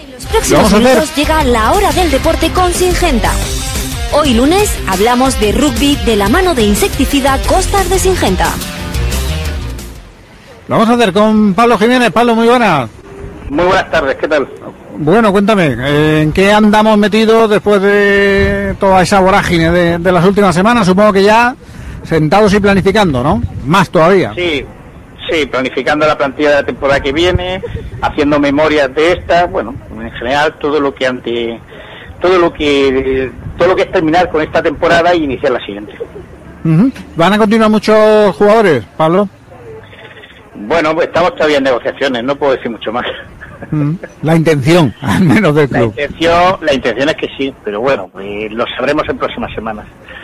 En los próximos minutos llega la hora del deporte con Syngenta. Hoy lunes hablamos de rugby de la mano de insecticida Costas de Syngenta. Lo vamos a hacer con Pablo Jiménez. Pablo, muy buenas. Muy buenas tardes, ¿qué tal? Bueno, cuéntame, ¿en qué andamos metidos después de toda esa vorágine de las últimas semanas? Supongo que ya sentados y planificando, ¿no? Más todavía. Sí, planificando la plantilla de la temporada que viene, haciendo memorias de esta, bueno, en general todo lo que es terminar con esta temporada y iniciar la siguiente. ¿Van a continuar muchos jugadores, Pablo? Bueno, pues estamos todavía en negociaciones, no puedo decir mucho más. La intención, al menos del club. La intención es que sí, pero bueno, pues lo sabremos en próximas semanas.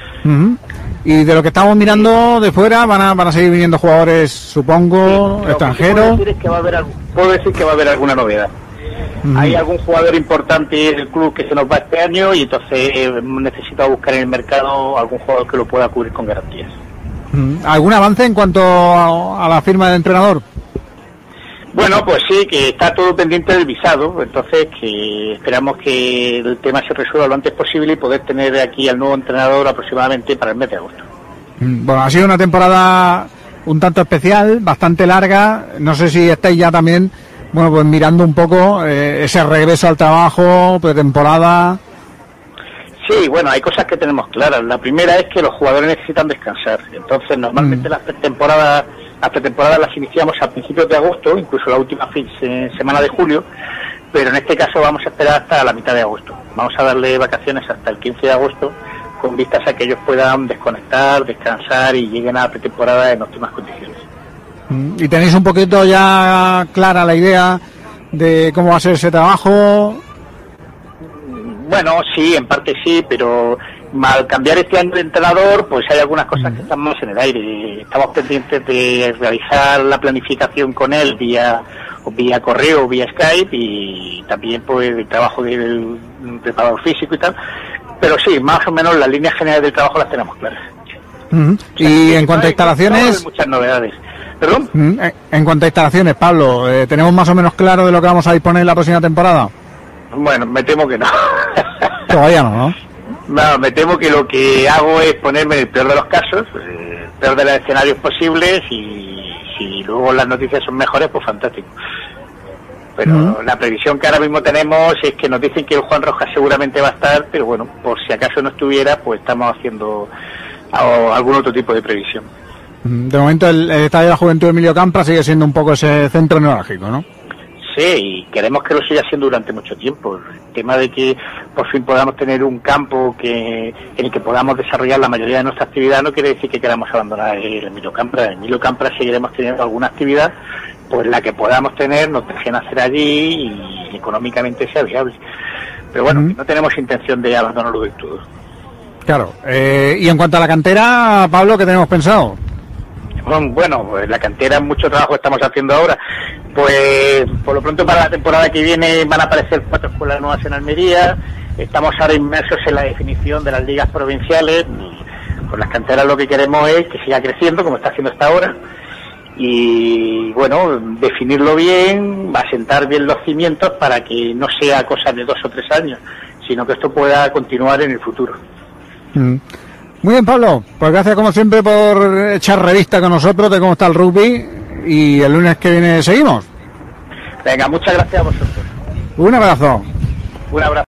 Y de lo que estamos mirando de fuera, van a seguir viniendo jugadores, supongo, sí, extranjeros. Puedo decir que va a haber alguna novedad. Hay algún jugador importante del club que se nos va este año y entonces hemos necesitado buscar en el mercado algún jugador que lo pueda cubrir con garantías. ¿Algún avance en cuanto a la firma del entrenador? Bueno, pues sí, que está todo pendiente del visado, entonces que esperamos que el tema se resuelva lo antes posible y poder tener aquí al nuevo entrenador aproximadamente para el mes de agosto. Bueno, ha sido una temporada un tanto especial, bastante larga. No sé si estáis ya también, bueno, pues mirando un poco ese regreso al trabajo, pretemporada. Sí, bueno, hay cosas que tenemos claras. La primera es que los jugadores necesitan descansar. Entonces, normalmente las pretemporadas las iniciamos a principios de agosto, incluso la última semana de julio, pero en este caso vamos a esperar hasta la mitad de agosto. Vamos a darle vacaciones hasta el 15 de agosto, con vistas a que ellos puedan desconectar, descansar y lleguen a la pretemporada en óptimas condiciones. ¿Y tenéis un poquito ya clara la idea de cómo va a ser ese trabajo? Bueno, sí, en parte sí, pero al cambiar este año de entrenador, pues hay algunas cosas que están más en el aire. Estamos pendientes de realizar la planificación con él vía correo, vía Skype y también pues el trabajo del preparador físico y tal. Pero sí, más o menos las líneas generales del trabajo las tenemos claras. Y en cuanto a instalaciones... Hay muchas novedades. ¿Perdón? En cuanto a instalaciones, Pablo, ¿tenemos más o menos claro de lo que vamos a disponer la próxima temporada? Bueno, me temo que no. Todavía no. No, me temo que lo que hago es ponerme en el peor de los casos, el peor de los escenarios posibles y si luego las noticias son mejores, pues fantástico. Pero la previsión que ahora mismo tenemos es que nos dicen que el Juan Rojas seguramente va a estar, pero bueno, por si acaso no estuviera, pues estamos haciendo algún otro tipo de previsión. De momento el Estadio de la Juventud de Emilio Campra sigue siendo un poco ese centro neurálgico, ¿no? Sí, y queremos que lo siga siendo durante mucho tiempo. El tema de que por fin podamos tener un campo en el que podamos desarrollar la mayoría de nuestra actividad no quiere decir que queramos abandonar el Emilio Campra. En Emilio Campra seguiremos teniendo alguna actividad, pues la que podamos tener nos dejen hacer allí y económicamente sea viable. Pero bueno, no tenemos intención de abandonarlo del todo. Claro. Y en cuanto a la cantera, Pablo, ¿qué tenemos pensado? Bueno, pues la cantera, mucho trabajo estamos haciendo ahora. Pues por lo pronto para la temporada que viene van a aparecer 4 escuelas nuevas en Almería. Estamos ahora inmersos en la definición de las ligas provinciales. Pues las canteras lo que queremos es que siga creciendo como está haciendo hasta ahora. Y bueno, definirlo bien, asentar bien los cimientos para que no sea cosa de 2 o 3 años, sino que esto pueda continuar en el futuro. Muy bien, Pablo, pues gracias como siempre por echar revista con nosotros de cómo está el rugby y el lunes que viene seguimos. Venga, muchas gracias a vosotros. Un abrazo. Un abrazo.